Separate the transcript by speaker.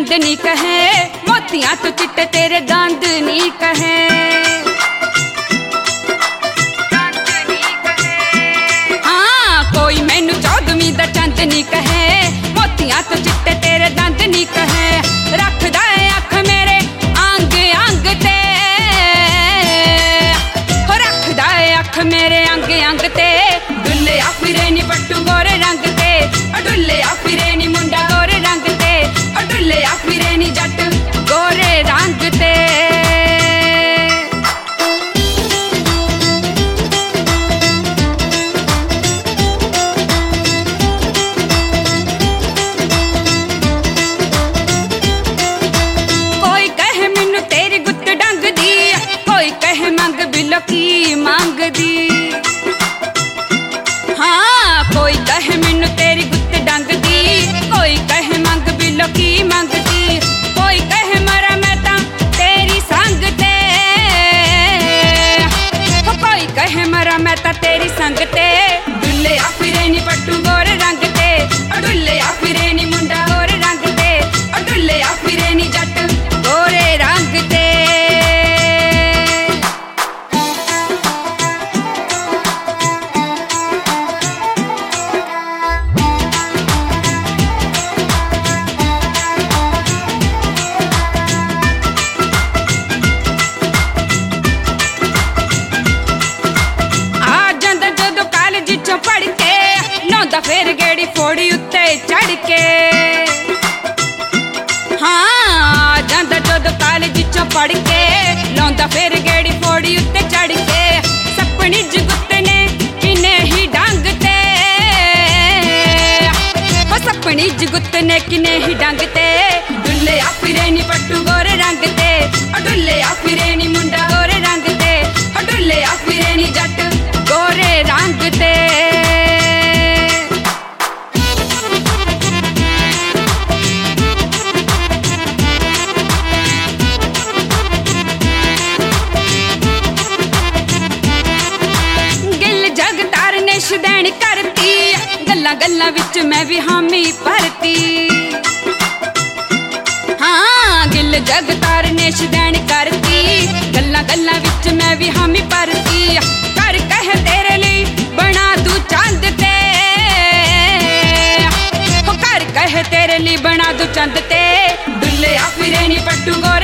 Speaker 1: चांदनी कहे, मोतियां तो चिट्टे तेरे गांदनी कहे। हाँ कोई मैनू चौदवीं दा चांदनी कहे, मोतियां तो चिट्टे तेरे दांदनी कहे। रखदा है अख मेरे अंग अंग ते, हो रखदा है अख मेरे अंग अंग ते। डुल्लिया फिरे नी पट्टू गोरे रंग ते, डुल्लिया फिरे नी मुंडा गोरे रंग ते, डुल्लिया फिरे नी जट गोरे रंग ते। कोई कहे मैनू तेरी गुत्त डंग दी, कोई कहे मंग बिलो की मंग दी। हाँ कोई कहे मैनू तेरी गुत्त डंग दी, कोई कहे मंग बिलो की मंग दी। कोई कहे मरा मैं तां तेरी संग ते, कोई कहे मरा मैं तां तेरी संग ते। डुल्लिया फिरे नी पट्टू गोरे रंग ते, डुल्लिया फिरे नी मुंडा गोरे रंग ते, डुल्लिया फिरे नी जट गोरे रंग ते। पढ़ के लौंदा फिर गेड़ी फोड़ी उत्ते चढ़ के। हाँ जांदा जदों कॉलेज चों पढ़ के, लौंदा फिर गेड़ी फोड़ी उत्ते चढ़ के। सपनी जगुत ने किने ही डंग ते, सपनी जगुत ने किने ही डंग ते। डुल्लिया फिरे नी पट्टू गोरे रंग ते, डुल्लिया फिरे नी मुंडा गोरे रंग ते, डुल्लिया फिरे नी जट गोरे रंग ते। देन करती गल्ला गल्ला विच मैं भी हामी भरती। हाँ गिल जगतार ने शदैन करती, गल्ला गल्ला विच मैं भी हामी भरती। कर कह तेरे लिए बना दूं चंद ते, कर कह तेरे लिए बना दूं चंद ते। डुल्लिया फिरे नी पट्टू गोरे